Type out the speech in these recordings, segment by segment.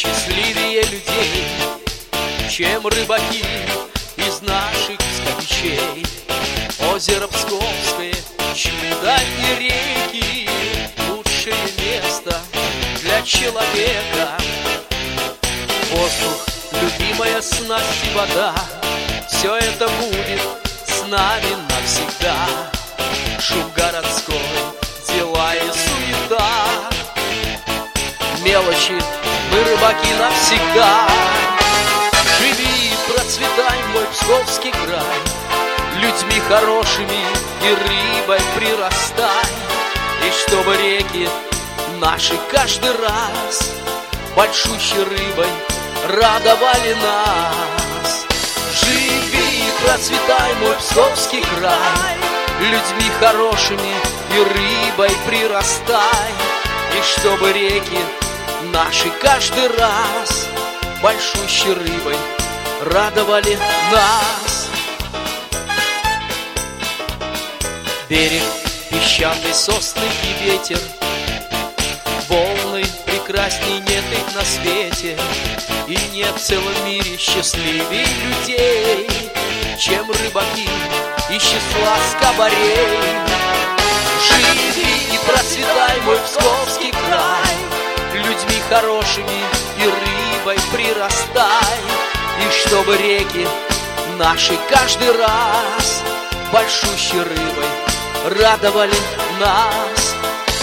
счастливее людей, чем рыбаки из наших скопичей. Озеро Псковское, чудо и реки, лучшее место для человека. Воздух, любимая снасть и вода, все это будет с нами навсегда. Шум городской, дела и суета, мелочи, мы рыбаки навсегда. Живи, процветай, мой Псковский край, людьми хорошими и рыбой прирастай. И чтобы реки наши каждый раз большущей рыбой радовали нас. Живи, процветай, мой Псковский край, людьми хорошими и рыбой прирастай. И чтобы реки наши каждый раз большущей рыбой радовали нас. Берег, песчаный, сосны и ветер, волны, прекрасней нет их на свете. И нет в целом мире счастливее людей, чем рыбаки из числа скобарей. Живи и процветай, мой Псковский край, людьми хорошими и рыбой прирастай. И чтобы реки наши каждый раз большущей рыбой радовали нас.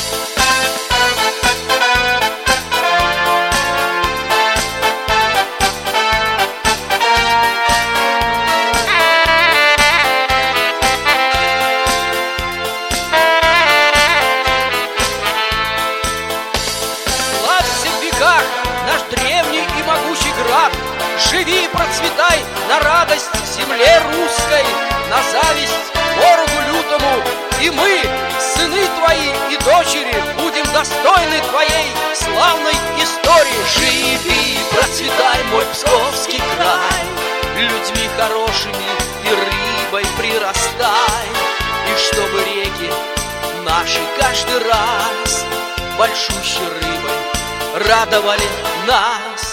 Наш древний и могучий град, живи и процветай на радость земле русской, на зависть ворогу лютому. И мы, сыны твои и дочери, будем достойны твоей славной истории. Живи и процветай, мой Псковский край, людьми хорошими и рыбой прирастай. И чтобы реки наши каждый раз большущей рыбой радовали нас.